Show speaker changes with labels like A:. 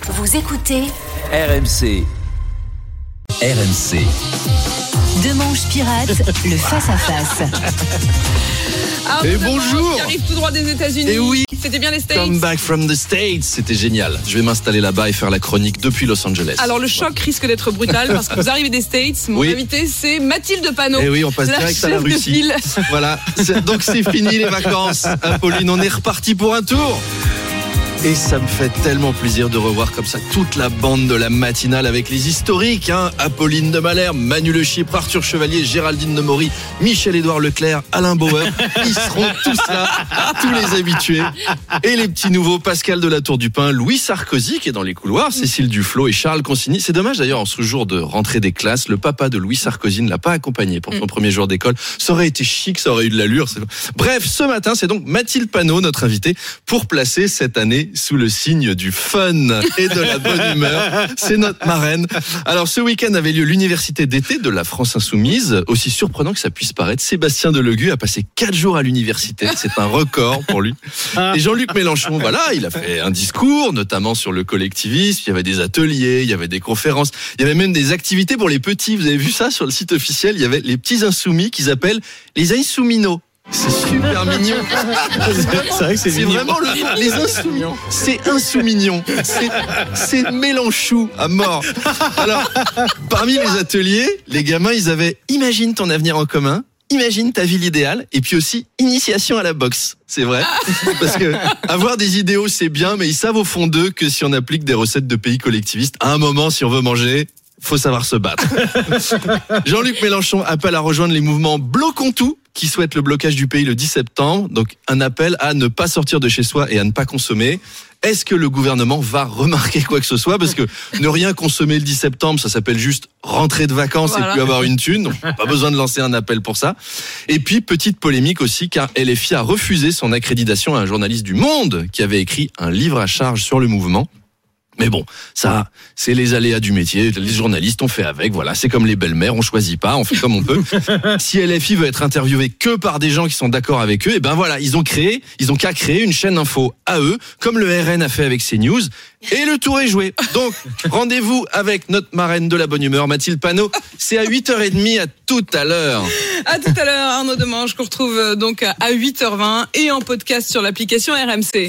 A: Vous écoutez
B: RMC.
A: Demanche Pirate, le face-à-face.
C: Et bonjour.
D: Qui arrive tout droit des États-Unis.
C: Et oui.
D: C'était bien les States.
C: Come back from the States, c'était génial. Je vais m'installer là-bas et faire la chronique depuis Los Angeles.
D: Alors le choc risque d'être brutal parce que vous arrivez des States. Mon invité c'est Mathilde Panot.
C: Et oui, on passe direct à la Russie. Voilà, donc c'est fini les vacances. Apolline, on est reparti pour un tour. Et ça me fait tellement plaisir de revoir comme ça toute la bande de la matinale avec les historiques, Apolline de Malherbe, Manu Le Chypre, Arthur Chevalier, Géraldine Nemory, Michel-Édouard Leclerc, Alain Bauer. Ils seront tous là, tous les habitués. Et les petits nouveaux, Pascal de la Tour du Pin, Louis Sarkozy qui est dans les couloirs, Cécile Duflot et Charles Consigny. C'est dommage d'ailleurs, en ce jour de rentrée des classes, le papa de Louis Sarkozy ne l'a pas accompagné pour son premier jour d'école. Ça aurait été chic, ça aurait eu de l'allure. Bref, ce matin, c'est donc Mathilde Panot, notre invitée, pour placer cette année sous le signe du fun et de la bonne humeur. C'est notre marraine. Alors, ce week-end avait lieu l'université d'été de la France Insoumise. Aussi surprenant que ça puisse paraître, Sébastien Delegui a passé 4 jours à l'université. C'est un record pour lui. Et Jean-Luc Mélenchon, voilà, il a fait un discours, notamment sur le collectivisme. Il y avait des ateliers, il y avait des conférences, il y avait même des activités pour les petits. Vous avez vu ça sur le site officiel? Il y avait les petits insoumis qu'ils appellent les insouminos. C'est super mignon.
E: C'est vrai que c'est mignon.
C: Vraiment les insoumis. C'est insoumignon. C'est Mélenchou à mort. Alors, parmi les ateliers, les gamins, ils avaient imagine ton avenir en commun. Imagine ta ville idéale et puis aussi initiation à la boxe. C'est vrai. Parce que avoir des idéaux, c'est bien, mais ils savent au fond d'eux que si on applique des recettes de pays collectivistes, à un moment, si on veut manger, faut savoir se battre. Jean-Luc Mélenchon appelle à rejoindre les mouvements Bloquons tout, qui souhaitent le blocage du pays le 10 septembre. Donc, un appel à ne pas sortir de chez soi et à ne pas consommer. Est-ce que le gouvernement va remarquer quoi que ce soit? Parce que ne rien consommer le 10 septembre, ça s'appelle juste rentrer de vacances et plus avoir une thune. Donc, pas besoin de lancer un appel pour ça. Et puis, petite polémique aussi, car LFI a refusé son accréditation à un journaliste du Monde qui avait écrit un livre à charge sur le mouvement. Mais bon, ça, c'est les aléas du métier. Les journalistes, on fait avec. Voilà, c'est comme les belles-mères, on choisit pas, on fait comme on peut. Si LFI veut être interviewé que par des gens qui sont d'accord avec eux, et ben voilà, ils ont qu'à créer une chaîne info à eux, comme le RN a fait avec CNews. Et le tour est joué. Donc, rendez-vous avec notre marraine de la bonne humeur, Mathilde Panot. C'est à 8h30, à tout à l'heure.
D: À tout à l'heure, Arnaud Demanche, qu'on retrouve donc à 8h20 et en podcast sur l'application RMC.